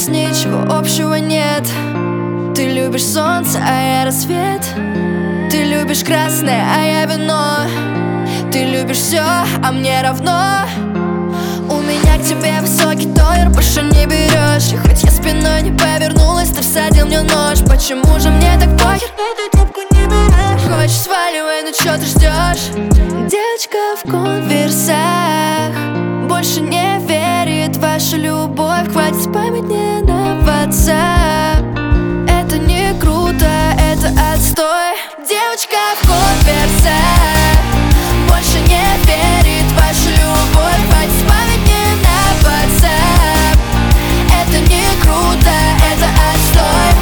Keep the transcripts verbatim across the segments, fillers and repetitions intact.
нас ничего общего нет. Ты любишь солнце, а я рассвет. Ты любишь красное, а я вино. Ты любишь все, а мне равно. У меня к тебе высокий тонер, больше не берешь. И хоть я спиной не повернулась, ты всадил мне нож. Почему же мне так похер, эту трубку не берешь? Хочешь, сваливай, ну чё ты ждешь? Девочка в конверсах больше не верит в вашу любовь. Хватит спамить мне на WhatsApp. Это не круто, это отстой. Девочка в конверсах больше не верит в вашу любовь. Хватит спамить мне на WhatsApp. Это не круто, это отстой.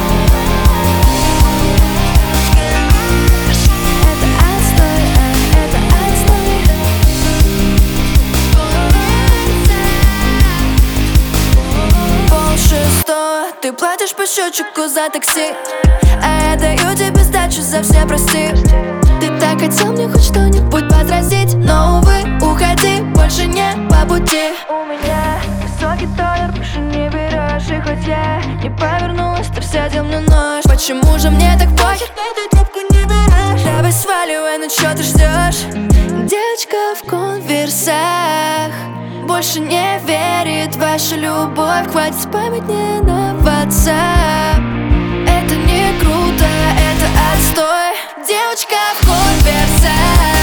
Это отстой, это отстой. Пол шестого, ты платишь по счетчику за такси, а я даю тебе сдачу за все, прости. Ты так хотел мне хоть что-нибудь подразить, но, увы, уходи, больше не по пути. У меня высокий тонер, больше не берешь. И хоть я не повернулась, ты всадил мне нож. Почему же мне так похер, эту трубку не берешь? Давай сваливай, ну чё ты ждешь? Девочка в конверсах больше не верит в вашу любовь. Хватит спамить мне на WhatsApp. Это не круто, это отстой. Девочка в конверсах